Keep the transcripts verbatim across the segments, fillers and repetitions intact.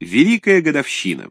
Великая годовщина.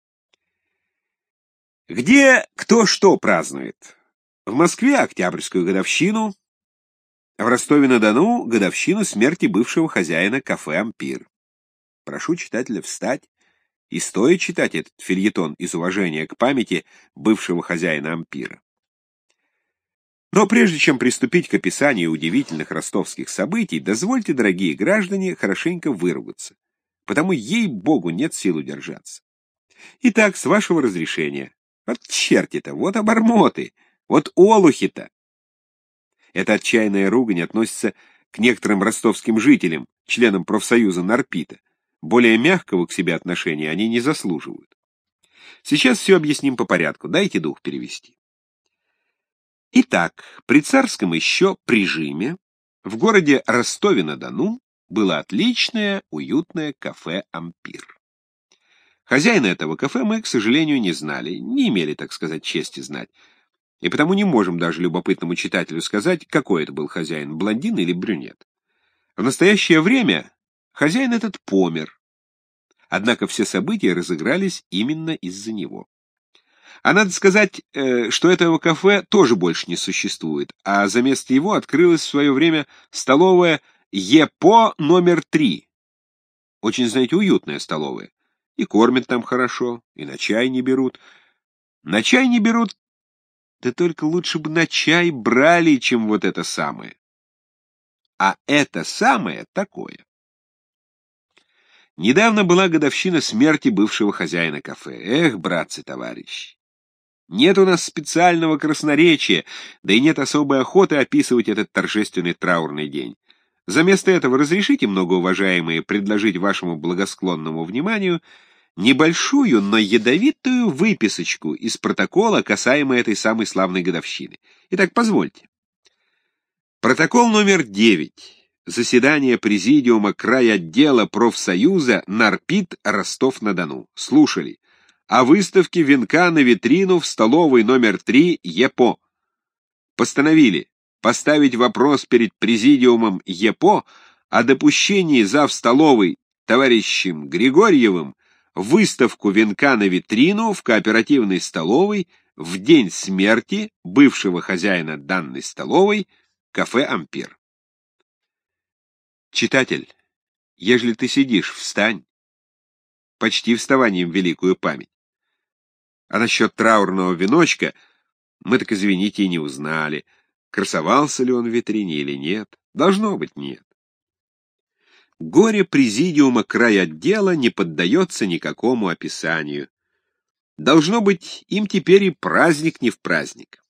Где кто что празднует? В Москве Октябрьскую годовщину, в Ростове-на-Дону годовщину смерти бывшего хозяина кафе «Ампир». Прошу читателя встать и стоя читать этот фельетон из уважения к памяти бывшего хозяина «Ампира». Но прежде чем приступить к описанию удивительных ростовских событий, дозвольте, дорогие граждане, хорошенько выругаться, потому, ей-богу, нет сил удержаться. Итак, с вашего разрешения. Вот черти-то, вот обормоты, вот олухи-то. Эта отчаянная ругань относится к некоторым ростовским жителям, членам профсоюза Нарпита. Более мягкого к себе отношения они не заслуживают. Сейчас все объясним по порядку, дайте дух перевести. Итак, при царском еще прижиме в городе Ростове-на-Дону было отличное, уютное кафе «Ампир». Хозяина этого кафе мы, к сожалению, не знали, не имели, так сказать, чести знать, и потому не можем даже любопытному читателю сказать, какой это был хозяин, блондин или брюнет. В настоящее время хозяин этот помер, однако все события разыгрались именно из-за него. А надо сказать, что этого кафе тоже больше не существует, а за место его открылась в свое время столовая ЕПО номер три. Очень, знаете, уютная столовая. И кормят там хорошо, и на чай не берут. На чай не берут, да только лучше бы на чай брали, чем вот это самое. А это самое такое. Недавно была годовщина смерти бывшего хозяина кафе. Эх, братцы-товарищи! Нет у нас специального красноречия, да и нет особой охоты описывать этот торжественный траурный день. Заместо этого разрешите, многоуважаемые, предложить вашему благосклонному вниманию небольшую, но ядовитую выписочку из протокола, касаемо этой самой славной годовщины. Итак, позвольте. Протокол номер девять. Заседание Президиума крайотдела профсоюза Нарпит Ростов-на-Дону. Слушали. О выставке венка на витрину в столовой номер три ЕПО. Постановили поставить вопрос перед Президиумом ЕПО о допущении зав. Столовой товарищем Григорьевым выставку венка на витрину в кооперативной столовой в день смерти бывшего хозяина данной столовой кафе «Ампир». Читатель, ежели ты сидишь, встань. Почти вставанием в великую память. А насчет траурного веночка мы, так извините, и не узнали, красовался ли он в витрине или нет. Должно быть, нет. Горе Президиума крайотдела не поддается никакому описанию. Должно быть, им теперь и праздник не в праздник.